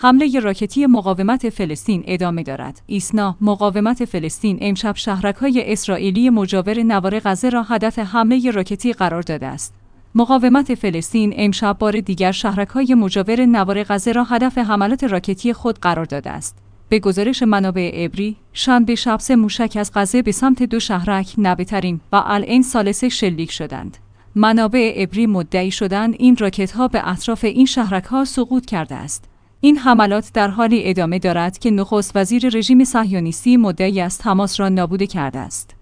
حمله راکتی مقاومت فلسطین ادامه دارد. ایسنا، مقاومت فلسطین امشب شهرک‌های اسرائیلی مجاور نوار غزه را هدف حمله راکتی قرار داده است. مقاومت فلسطین امشب بار دیگر شهرک‌های مجاور نوار غزه را هدف حملات راکتی خود قرار داده است. به گزارش منابع عبری، شنبه شب 3 موشک از غزه به سمت 2 شهرک نبترین و العین ثالثه شلیک شدند. منابع عبری مدعی شدند این راکت‌ها به اطراف این شهرک‌ها سقوط کرده است. این حملات در حالی ادامه دارد که نخست وزیر رژیم صهیونیستی مدعی است حماس را نابود کرده است.